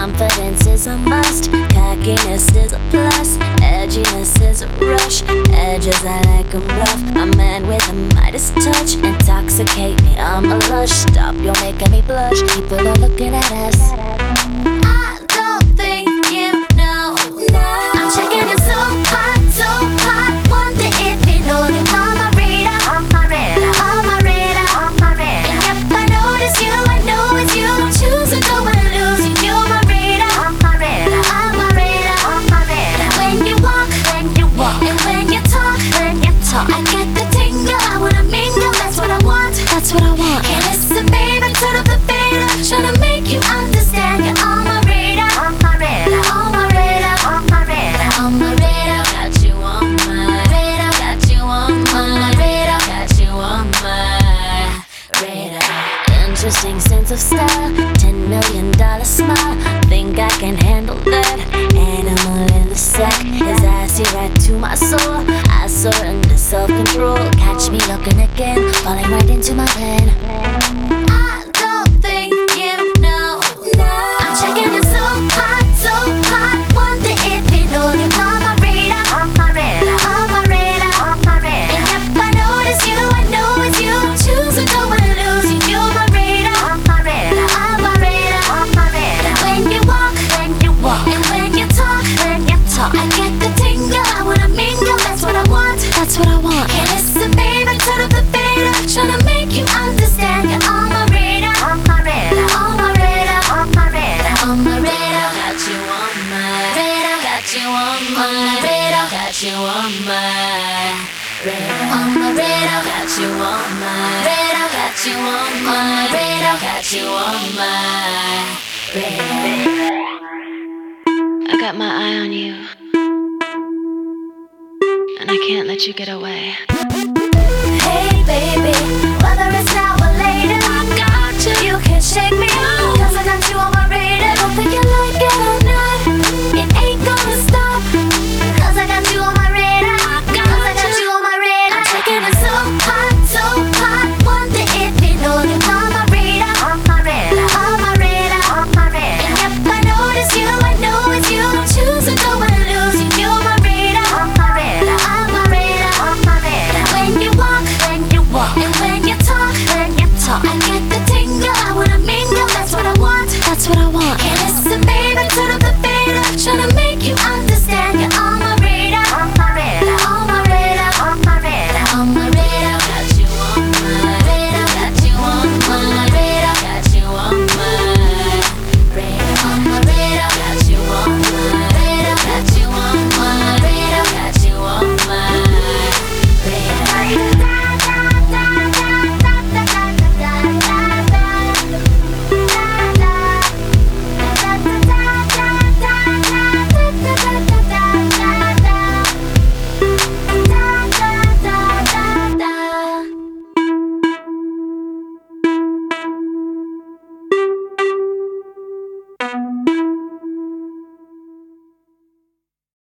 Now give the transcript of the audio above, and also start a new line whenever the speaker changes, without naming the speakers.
Confidence is a must, cockiness is a plus, edginess is a rush, edges I like 'em rough. A man with a Midas touch, intoxicate me, I'm a lush. Stop, you're making me blush, people are looking at us. I don't think you know, no. I'm checking it so hot, wonder if you know that I'm a radar, on my radar, on my radar, on my radar. And if I notice you, I know it's you. Don't choose to go and lose you, you're my radar, on my radar, on my radar, on my radar. When you walk, and when you talk, I get the tingle, I wanna mingle, that's what I want, that's what I want. Hey listen baby, turn up the fader, tryna make you understand you're on my radar, on my radar, on my radar, on my radar, on my radar. Got you on my radar, got you on my radar, got you on my radar. Interesting sense of style, $10 million smile, think I can handle that. Animal in the sack, his eyes see right to my soul. I surrender self-control, catch me looking again, falling right into my pen. I don't think you know, no. I'm checking it so hot, wonder if you know you're on my radar, on my radar, on my radar, on my radar. And if I notice you, I know it's you. Don't choose to go and lose you, you're my radar, on my radar, on my radar, on my radar. When you walk, and when you talk, I get the tingle, I wanna mingle, that's what I want, that's what I want. Hey listen baby, turn up the fader, tryna make you understand you're on my radar, on my radar, on my radar, on my radar, on my radar. Got you on my radar, got you on my radar, got you on my radar, on my radar. Got you on my radar, got you on my radar, got you on my radar. I got my eye on you, and I can't let you get away. Hey baby, whether it's now or later, I got you. You can't shake me, 'cause I got you on